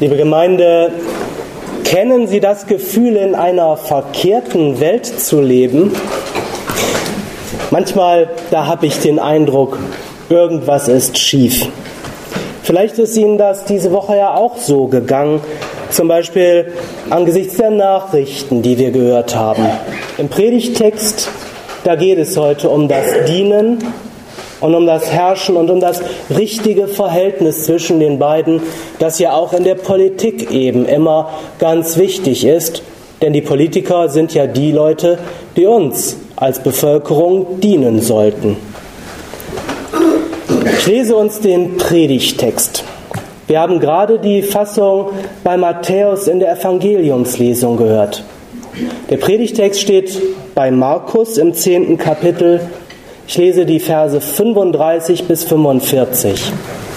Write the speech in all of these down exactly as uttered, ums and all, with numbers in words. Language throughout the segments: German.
Liebe Gemeinde, kennen Sie das Gefühl, in einer verkehrten Welt zu leben? Manchmal, da habe ich den Eindruck, irgendwas ist schief. Vielleicht ist Ihnen das diese Woche ja auch so gegangen, zum Beispiel angesichts der Nachrichten, die wir gehört haben. Im Predigttext, da geht es heute um das Dienen und um das Herrschen und um das richtige Verhältnis zwischen den beiden, das ja auch in der Politik eben immer ganz wichtig ist. Denn die Politiker sind ja die Leute, die uns als Bevölkerung dienen sollten. Ich lese uns den Predigttext. Wir haben gerade die Fassung bei Matthäus in der Evangeliumslesung gehört. Der Predigttext steht bei Markus im zehnten Kapitel. Ich lese die Verse fünfunddreißig bis fünfundvierzig.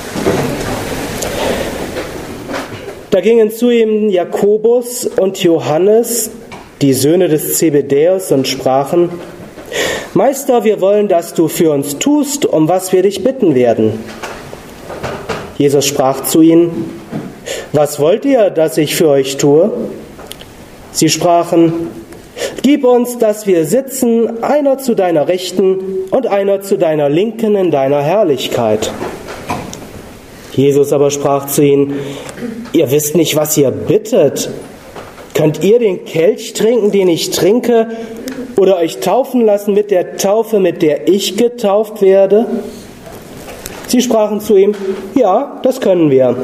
Da gingen zu ihm Jakobus und Johannes, die Söhne des Zebedäus, und sprachen: Meister, wir wollen, dass du für uns tust, um was wir dich bitten werden. Jesus sprach zu ihnen: Was wollt ihr, dass ich für euch tue? Sie sprachen: Gib uns, dass wir sitzen, einer zu deiner Rechten und einer zu deiner Linken in deiner Herrlichkeit. Jesus aber sprach zu ihnen: Ihr wisst nicht, was ihr bittet. Könnt ihr den Kelch trinken, den ich trinke, oder euch taufen lassen mit der Taufe, mit der ich getauft werde? Sie sprachen zu ihm: Ja, das können wir.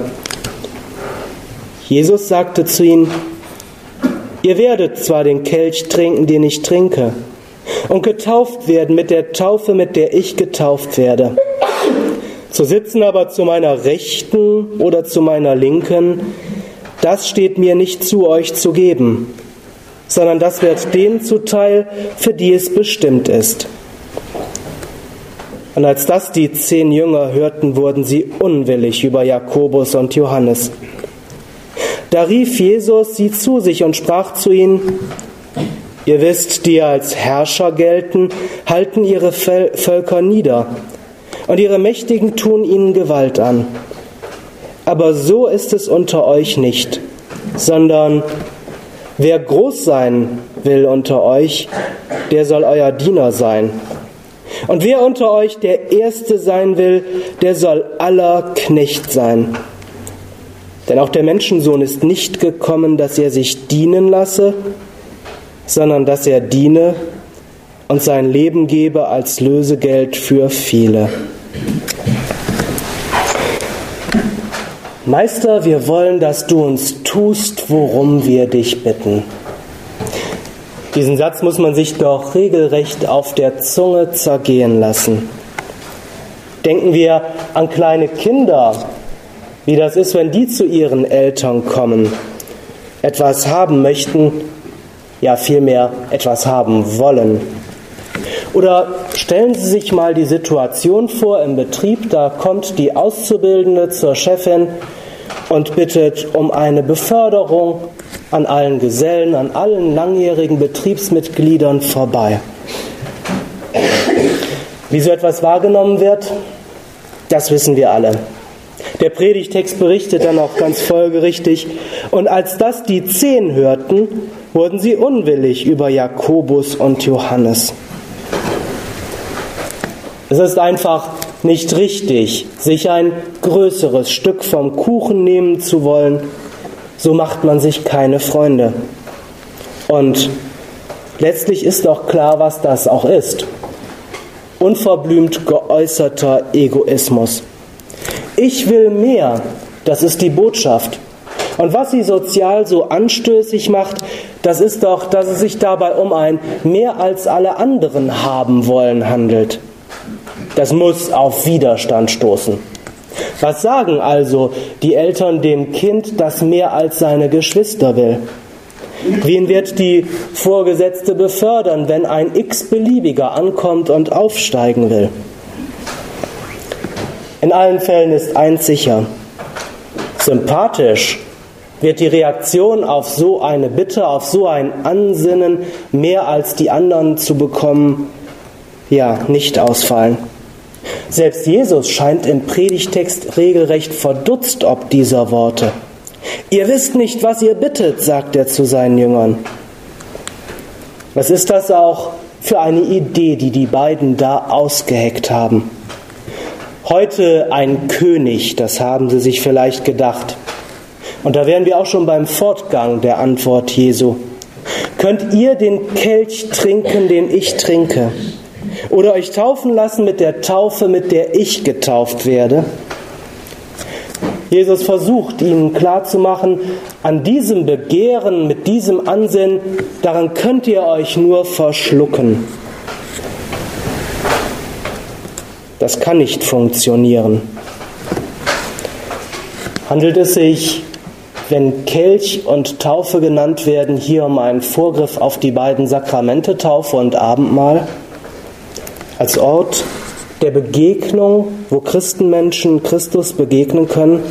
Jesus sagte zu ihnen: Ihr werdet zwar den Kelch trinken, den ich trinke, und getauft werden mit der Taufe, mit der ich getauft werde. Zu sitzen aber zu meiner Rechten oder zu meiner Linken, das steht mir nicht zu, euch zu geben, sondern das wird denen zuteil, für die es bestimmt ist. Und als das die zehn Jünger hörten, wurden sie unwillig über Jakobus und Johannes. Da rief Jesus sie zu sich und sprach zu ihnen: Ihr wisst, die als Herrscher gelten, halten ihre Völker nieder, und ihre Mächtigen tun ihnen Gewalt an. Aber so ist es unter euch nicht, sondern wer groß sein will unter euch, der soll euer Diener sein. Und wer unter euch der Erste sein will, der soll aller Knecht sein. Denn auch der Menschensohn ist nicht gekommen, dass er sich dienen lasse, sondern dass er diene und sein Leben gebe als Lösegeld für viele. Meister, wir wollen, dass du uns tust, worum wir dich bitten. Diesen Satz muss man sich doch regelrecht auf der Zunge zergehen lassen. Denken wir an kleine Kinder, wie das ist, wenn die zu ihren Eltern kommen, etwas haben möchten, ja vielmehr etwas haben wollen. Oder stellen Sie sich mal die Situation vor im Betrieb, da kommt die Auszubildende zur Chefin und bittet um eine Beförderung an allen Gesellen, an allen langjährigen Betriebsmitgliedern vorbei. Wie so etwas wahrgenommen wird, das wissen wir alle. Der Predigtext berichtet dann auch ganz folgerichtig: Und als das die Zehn hörten, wurden sie unwillig über Jakobus und Johannes. Es ist einfach nicht richtig, sich ein größeres Stück vom Kuchen nehmen zu wollen. So macht man sich keine Freunde. Und letztlich ist auch klar, was das auch ist. Unverblümt geäußerter Egoismus. Ich will mehr, das ist die Botschaft. Und was sie sozial so anstößig macht, das ist doch, dass es sich dabei um ein mehr als alle anderen haben wollen handelt. Das muss auf Widerstand stoßen. Was sagen also die Eltern dem Kind, das mehr als seine Geschwister will? Wen wird die Vorgesetzte befördern, wenn ein x-beliebiger ankommt und aufsteigen will? In allen Fällen ist eins sicher: Sympathisch wird die Reaktion auf so eine Bitte, auf so ein Ansinnen, mehr als die anderen zu bekommen, ja, nicht ausfallen. Selbst Jesus scheint im Predigtext regelrecht verdutzt ob dieser Worte. Ihr wisst nicht, was ihr bittet, sagt er zu seinen Jüngern. Was ist das auch für eine Idee, die die beiden da ausgeheckt haben? Heute ein König, das haben sie sich vielleicht gedacht. Und da wären wir auch schon beim Fortgang der Antwort Jesu. Könnt ihr den Kelch trinken, den ich trinke? Oder euch taufen lassen mit der Taufe, mit der ich getauft werde? Jesus versucht, ihnen klarzumachen, an diesem Begehren, mit diesem Ansinnen, daran könnt ihr euch nur verschlucken. Das kann nicht funktionieren. Handelt es sich, wenn Kelch und Taufe genannt werden, hier um einen Vorgriff auf die beiden Sakramente, Taufe und Abendmahl, als Ort der Begegnung, wo Christenmenschen Christus begegnen können?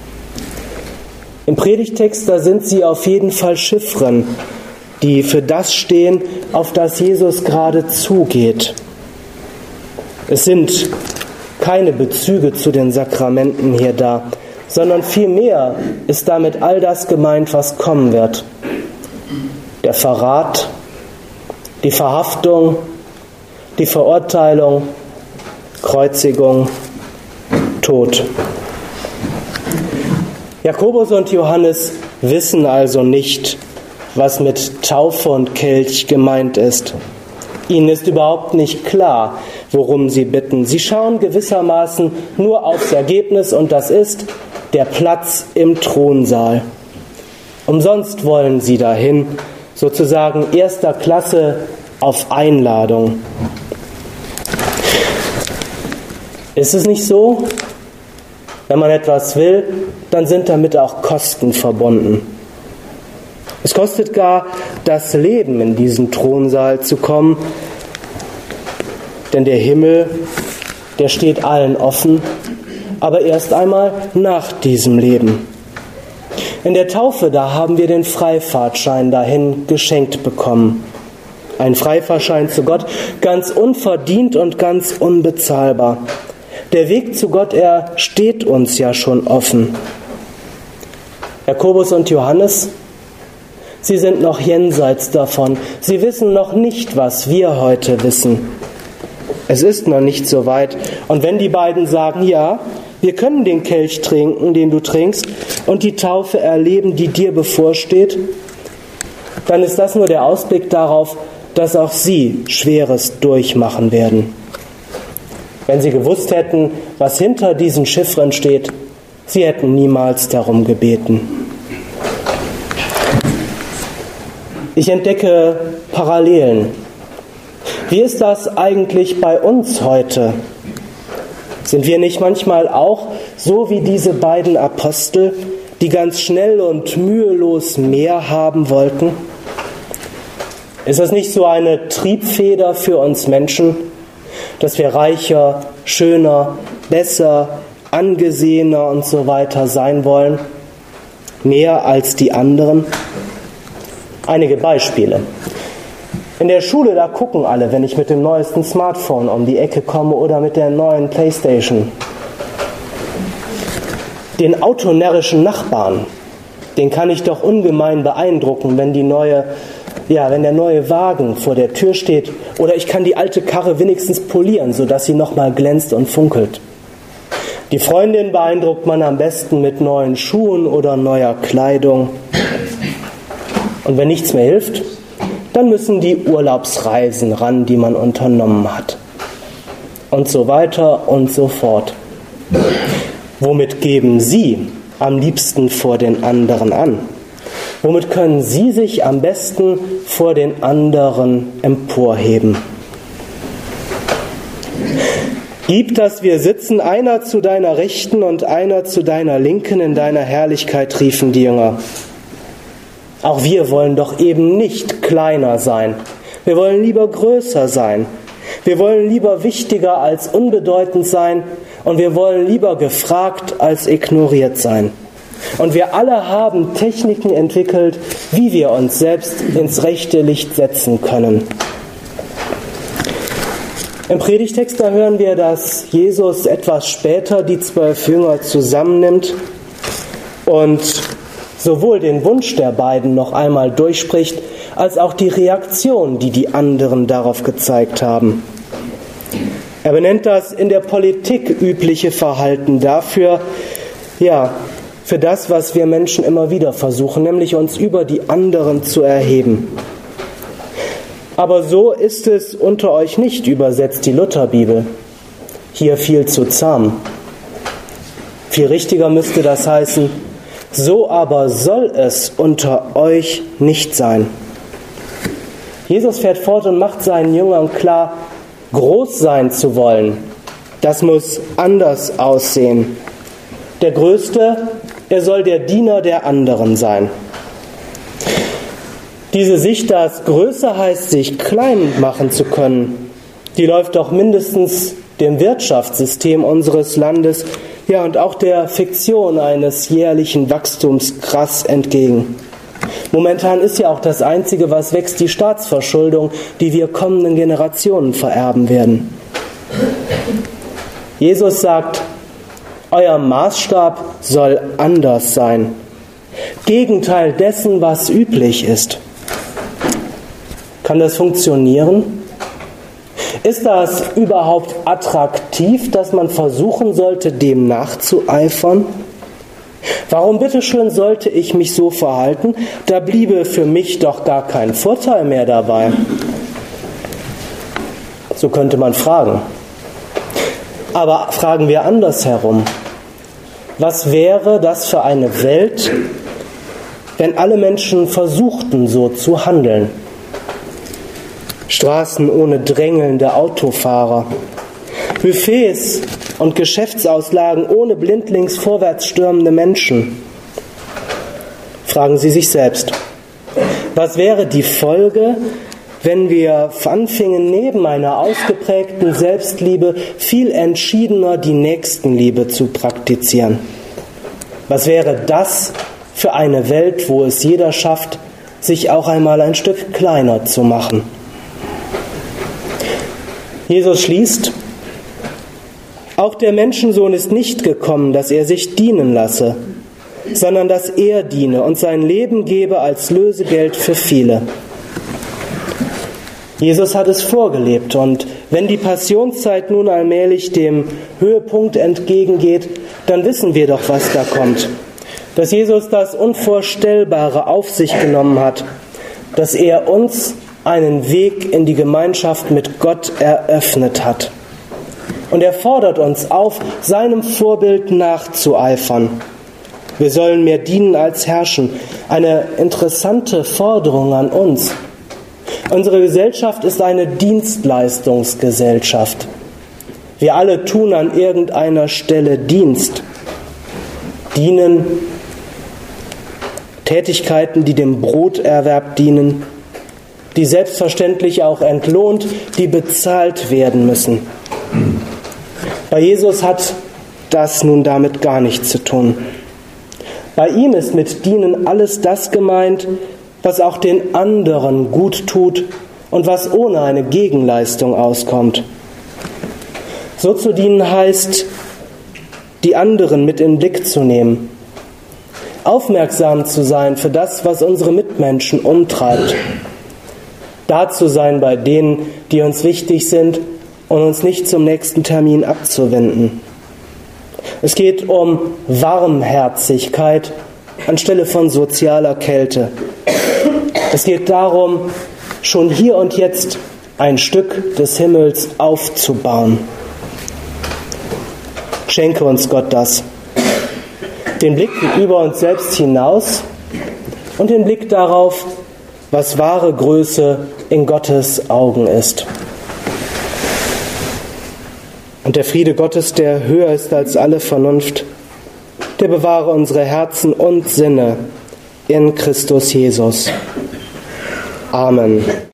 Im Predigtext, da sind sie auf jeden Fall Chiffren, die für das stehen, auf das Jesus gerade zugeht. Es sind keine Bezüge zu den Sakramenten hier da, sondern vielmehr ist damit all das gemeint, was kommen wird. Der Verrat, die Verhaftung, die Verurteilung, Kreuzigung, Tod. Jakobus und Johannes wissen also nicht, was mit Taufe und Kelch gemeint ist. Ihnen ist überhaupt nicht klar, worum sie bitten. Sie schauen gewissermaßen nur aufs Ergebnis, und das ist der Platz im Thronsaal. Umsonst wollen sie dahin, sozusagen erster Klasse auf Einladung. Ist es nicht so? Wenn man etwas will, dann sind damit auch Kosten verbunden. Es kostet gar das Leben, in diesen Thronsaal zu kommen, denn der Himmel, der steht allen offen, aber erst einmal nach diesem Leben. In der Taufe, da haben wir den Freifahrtschein dahin geschenkt bekommen. Ein Freifahrtschein zu Gott, ganz unverdient und ganz unbezahlbar. Der Weg zu Gott, er steht uns ja schon offen. Jakobus und Johannes, sie sind noch jenseits davon. Sie wissen noch nicht, was wir heute wissen. Es ist noch nicht so weit. Und wenn die beiden sagen, ja, wir können den Kelch trinken, den du trinkst, und die Taufe erleben, die dir bevorsteht, dann ist das nur der Ausblick darauf, dass auch sie Schweres durchmachen werden. Wenn sie gewusst hätten, was hinter diesen Chiffren steht, sie hätten niemals darum gebeten. Ich entdecke Parallelen. Wie ist das eigentlich bei uns heute? Sind wir nicht manchmal auch so wie diese beiden Apostel, die ganz schnell und mühelos mehr haben wollten? Ist das nicht so eine Triebfeder für uns Menschen, dass wir reicher, schöner, besser, angesehener und so weiter sein wollen? Mehr als die anderen? Einige Beispiele. In der Schule, da gucken alle, wenn ich mit dem neuesten Smartphone um die Ecke komme oder mit der neuen Playstation. Den autonärrischen Nachbarn, den kann ich doch ungemein beeindrucken, wenn die neue, ja, wenn der neue Wagen vor der Tür steht, oder ich kann die alte Karre wenigstens polieren, sodass sie nochmal glänzt und funkelt. Die Freundin beeindruckt man am besten mit neuen Schuhen oder neuer Kleidung. Und wenn nichts mehr hilft, dann müssen die Urlaubsreisen ran, die man unternommen hat. Und so weiter und so fort. Womit geben Sie am liebsten vor den anderen an? Womit können Sie sich am besten vor den anderen emporheben? Gib, dass wir sitzen, einer zu deiner Rechten und einer zu deiner Linken in deiner Herrlichkeit, riefen die Jünger. Auch wir wollen doch eben nicht kleiner sein. Wir wollen lieber größer sein. Wir wollen lieber wichtiger als unbedeutend sein. Und wir wollen lieber gefragt als ignoriert sein. Und wir alle haben Techniken entwickelt, wie wir uns selbst ins rechte Licht setzen können. Im Predigtext, da hören wir, dass Jesus etwas später die zwölf Jünger zusammennimmt und sowohl den Wunsch der beiden noch einmal durchspricht, als auch die Reaktion, die die anderen darauf gezeigt haben. Er benennt das in der Politik übliche Verhalten dafür, ja, für das, was wir Menschen immer wieder versuchen, nämlich uns über die anderen zu erheben. Aber so ist es unter euch nicht, übersetzt die Lutherbibel. Hier viel zu zahm. Viel richtiger müsste das heißen, so aber soll es unter euch nicht sein. Jesus fährt fort und macht seinen Jüngern klar, groß sein zu wollen, das muss anders aussehen. Der Größte, er soll der Diener der anderen sein. Diese Sicht, dass größer heißt, sich klein machen zu können, die läuft doch mindestens dem Wirtschaftssystem unseres Landes, ja und auch der Fiktion eines jährlichen Wachstums krass entgegen. Momentan ist ja auch das Einzige, was wächst, die Staatsverschuldung, die wir kommenden Generationen vererben werden. Jesus sagt, euer Maßstab soll anders sein. Gegenteil dessen, was üblich ist. Kann das funktionieren? Ist das überhaupt attraktiv, dass man versuchen sollte, dem nachzueifern? Warum bitteschön sollte ich mich so verhalten? Da bliebe für mich doch gar kein Vorteil mehr dabei. So könnte man fragen. Aber fragen wir andersherum. Was wäre das für eine Welt, wenn alle Menschen versuchten, so zu handeln? Straßen ohne drängelnde Autofahrer, Buffets und Geschäftsauslagen ohne blindlings vorwärts stürmende Menschen. Fragen Sie sich selbst, was wäre die Folge, wenn wir anfingen, neben einer ausgeprägten Selbstliebe viel entschiedener die Nächstenliebe zu praktizieren? Was wäre das für eine Welt, wo es jeder schafft, sich auch einmal ein Stück kleiner zu machen? Jesus schließt, auch der Menschensohn ist nicht gekommen, dass er sich dienen lasse, sondern dass er diene und sein Leben gebe als Lösegeld für viele. Jesus hat es vorgelebt und wenn die Passionszeit nun allmählich dem Höhepunkt entgegengeht, dann wissen wir doch, was da kommt. Dass Jesus das Unvorstellbare auf sich genommen hat, dass er uns einen Weg in die Gemeinschaft mit Gott eröffnet hat. Und er fordert uns auf, seinem Vorbild nachzueifern. Wir sollen mehr dienen als herrschen. Eine interessante Forderung an uns. Unsere Gesellschaft ist eine Dienstleistungsgesellschaft. Wir alle tun an irgendeiner Stelle Dienst. Dienen, Tätigkeiten, die dem Broterwerb dienen, die selbstverständlich auch entlohnt, die bezahlt werden müssen. Bei Jesus hat das nun damit gar nichts zu tun. Bei ihm ist mit Dienen alles das gemeint, was auch den anderen gut tut und was ohne eine Gegenleistung auskommt. So zu dienen heißt, die anderen mit in den Blick zu nehmen, aufmerksam zu sein für das, was unsere Mitmenschen umtreibt, da zu sein bei denen, die uns wichtig sind und uns nicht zum nächsten Termin abzuwenden. Es geht um Warmherzigkeit anstelle von sozialer Kälte. Es geht darum, schon hier und jetzt ein Stück des Himmels aufzubauen. Schenke uns Gott das. Den Blick über uns selbst hinaus und den Blick darauf, was wahre Größe in Gottes Augen ist. Und der Friede Gottes, der höher ist als alle Vernunft, der bewahre unsere Herzen und Sinne in Christus Jesus. Amen.